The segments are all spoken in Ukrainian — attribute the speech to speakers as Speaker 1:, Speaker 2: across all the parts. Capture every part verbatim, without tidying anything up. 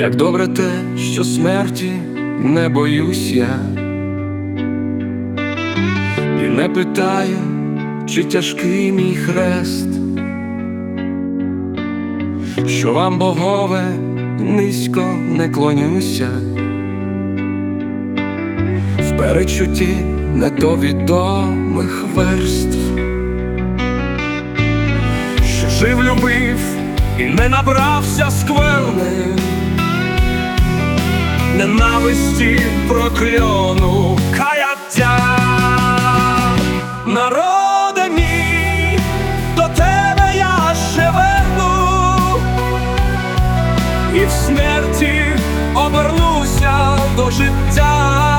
Speaker 1: Як добре те, що смерті не боюсь я, і не питаю, чи тяжкий мій хрест, що вам, богове, низько не клонюся, в перечутті недовідомих верств, що жив, любив і не набрався скверни, ненависті, прокльону, каяття. Народе мій, до тебе я ще верну, і в смерті обернуся до життя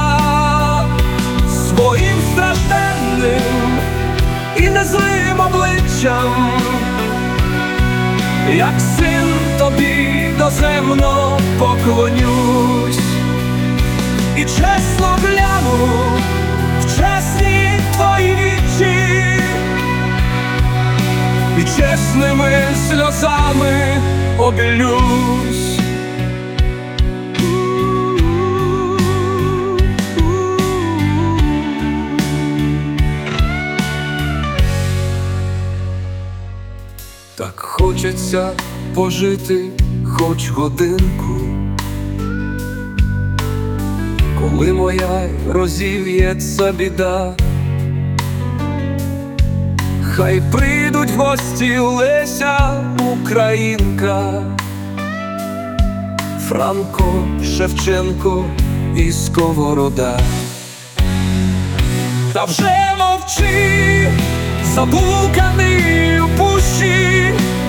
Speaker 1: своїм стражденним і незлим обличчям, як син тобі доземно поклонюсь, і чесно гляну в чесні твої вічі, і чесними сльозами обілюсь. Так хочеться пожити хоч годинку, коли моя розів'ється біда. Хай прийдуть в гості Леся Українка, Франко, Шевченко і Сковорода. Та вже мовчи, заблуканий у пущі,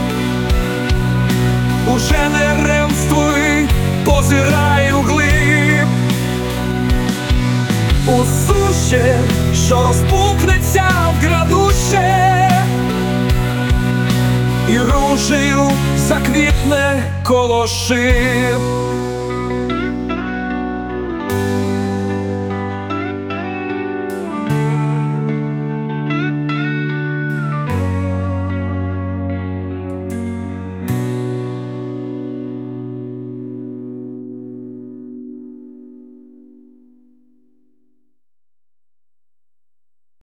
Speaker 1: уже не ремствуй, позирай углиб, у суще, що розпукнеться в градуще, і ружею заквітне коло шиб.